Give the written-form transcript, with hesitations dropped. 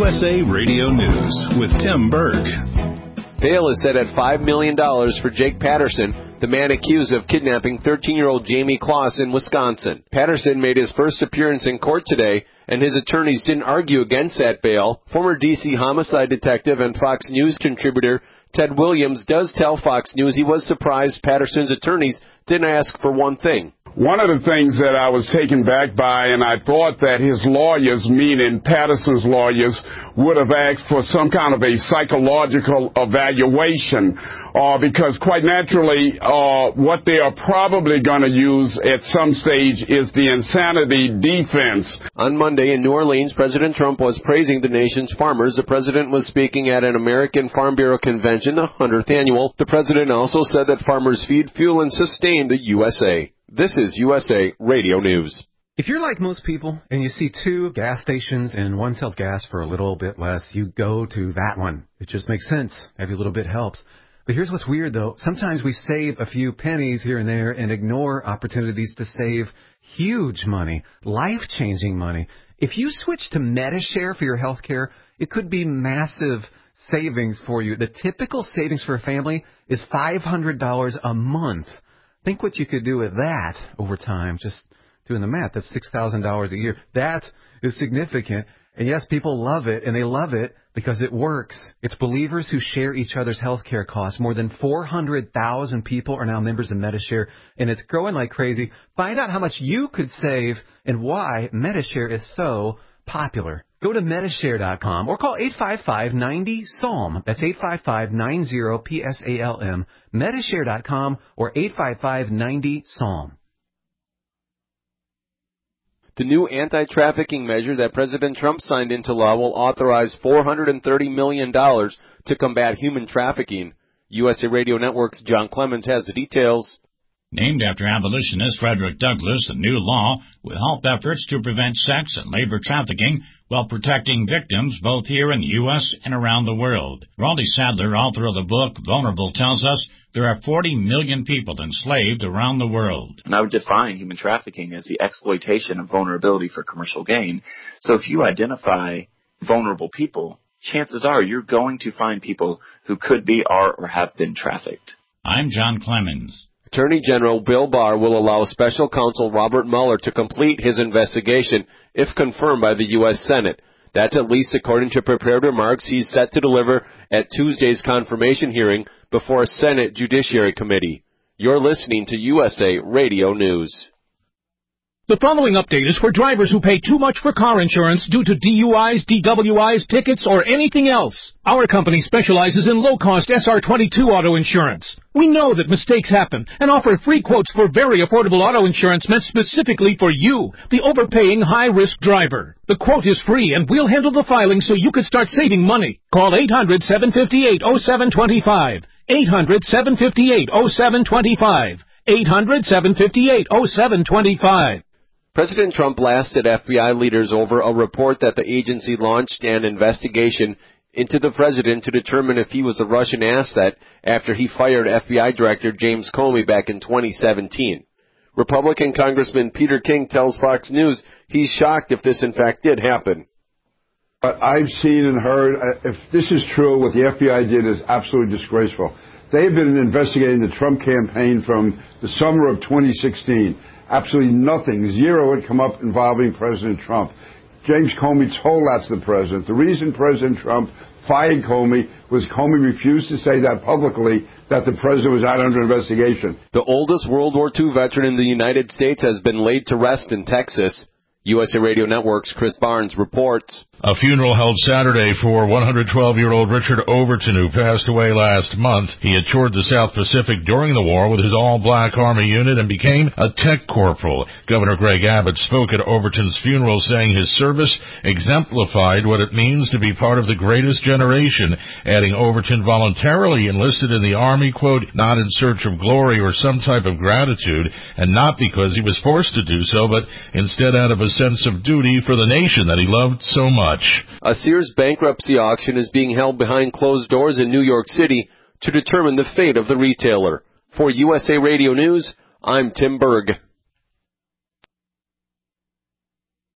USA Radio News with Tim Berg. Bail is set at $5 million for Jake Patterson, the man accused of kidnapping 13-year-old Jamie Kloss in Wisconsin. Patterson made his first appearance in court today, and his attorneys didn't argue against that bail. Former D.C. homicide detective and Fox News contributor Ted Williams does tell Fox News he was surprised Patterson's attorneys didn't ask for one thing. One of the things that I was taken back by, and I thought that his lawyers, meaning Patterson's lawyers, would have asked for some kind of a psychological evaluation, because quite naturally, what they are probably going to use at some stage is the insanity defense. On Monday in New Orleans, President Trump was praising the nation's farmers. The president was speaking at an American Farm Bureau convention, the 100th annual. The president also said that farmers feed, fuel, and sustain the USA. This is USA Radio News. If you're like most people and you see two gas stations and one sells gas for a little bit less, you go to that one. It just makes sense. Every little bit helps. But here's what's weird, though. Sometimes we save a few pennies here and there and ignore opportunities to save huge money, life-changing money. If you switch to Medi-Share for your health care, it could be massive savings for you. The typical savings for a family is $500 a month. Think what you could do with that over time, just doing the math. That's $6,000 a year. That is significant. And yes, people love it, and they love it because it works. It's believers who share each other's health care costs. More than 400,000 people are now members of Medi-Share, and it's growing like crazy. Find out how much you could save and why Medi-Share is so popular. Go to Medishare.com or call 855-90-SALM. That's 855-90-PSALM. Medishare.com or 855-90-SALM. The new anti-trafficking measure that President Trump signed into law will authorize $430 million to combat human trafficking. USA Radio Network's John Clemens has the details. Named after abolitionist Frederick Douglass, the new law will help efforts to prevent sex and labor trafficking while protecting victims both here in the U.S. and around the world. Raleigh Sadler, author of the book Vulnerable, tells us there are 40 million people enslaved around the world. And I would define human trafficking as the exploitation of vulnerability for commercial gain. So if you identify vulnerable people, chances are you're going to find people who could be, are, or have been trafficked. I'm John Clemens. Attorney General Bill Barr will allow special counsel Robert Mueller to complete his investigation if confirmed by the U.S. Senate. That's at least according to prepared remarks he's set to deliver at Tuesday's confirmation hearing before a Senate Judiciary Committee. You're listening to USA Radio News. The following update is for drivers who pay too much for car insurance due to DUIs, DWIs, tickets, or anything else. Our company specializes in low-cost SR22 auto insurance. We know that mistakes happen and offer free quotes for very affordable auto insurance meant specifically for you, the overpaying high-risk driver. The quote is free, and we'll handle the filing so you can start saving money. Call 800-758-0725. 800-758-0725. 800-758-0725. President Trump blasted FBI leaders over a report that the agency launched an investigation into the president to determine if he was a Russian asset after he fired FBI Director James Comey back in 2017. Republican Congressman Peter King tells Fox News he's shocked if this in fact did happen. What I've seen and heard, if this is true, what the FBI did is absolutely disgraceful. They have been investigating the Trump campaign from the summer of 2016. Absolutely nothing, zero had come up involving President Trump. James Comey told that to the president. The reason President Trump fired Comey was Comey refused to say that publicly, that the president was not under investigation. The oldest World War II veteran in the United States has been laid to rest in Texas. USA Radio Network's Chris Barnes reports. A funeral held Saturday for 112-year-old Richard Overton, who passed away last month. He had toured the South Pacific during the war with his all-black Army unit and became a tech corporal. Governor Greg Abbott spoke at Overton's funeral, saying his service exemplified what it means to be part of the greatest generation, adding Overton voluntarily enlisted in the Army, quote, not in search of glory or some type of gratitude, and not because he was forced to do so, but instead out of a sense of duty for the nation that he loved so much. A Sears bankruptcy auction is being held behind closed doors in New York City to determine the fate of the retailer. For USA Radio News, I'm Tim Berg.